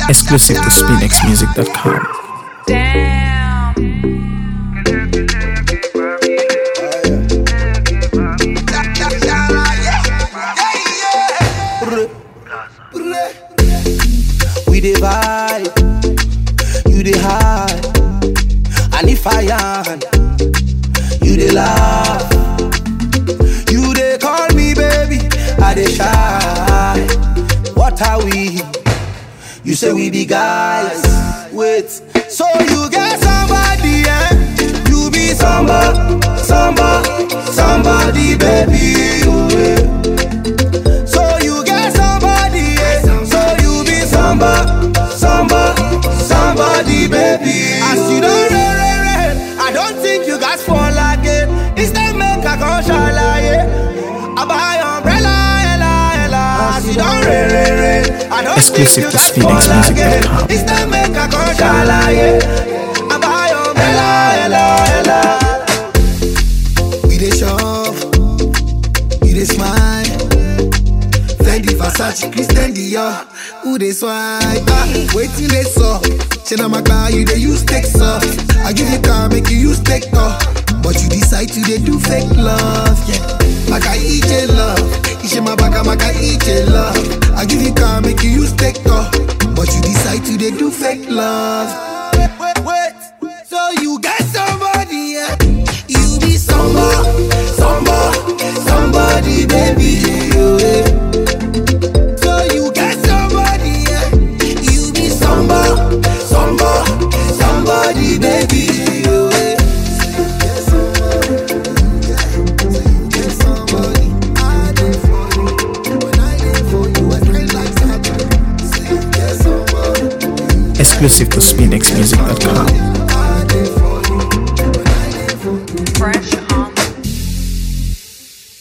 Exclusive to SpinXmusic.com. Damn. We dey vibe, you dey high, and if I am, you dey laugh. You dey call me baby, I dey shy. What are we? You say we be guys. Wait, so you get somebody, eh? You be somebody, baby. Yeah. So you get somebody, eh? So you be somebody, baby. As you don't rain, I don't think you guys fall again. Instead make a go shalaye. I buy umbrella, ella. As you don't rain, I don't Exclusive think to you guys fall again. SpinXmusic.com. Instead make a go shalaye. I buy umbrella, ella. We dey shop, you dey smile. Fendi, Versace, Christian Dior. Who dey swipe? Waiting they saw. Shena my car, you dey use text off. I give you car, make you use tech off. But you decide to dey do fake love, yeah. Maka ije love, ishe mabaka maka ije love. I give you car, make you use tech off. But you decide to dey do fake love. Wait. So you get somebody, yeah. You be somebody, baby. Yeah. So you get somebody, yeah. You be somebody, baby. Yeah. Exclusive to SpinXmusic.com. Fresh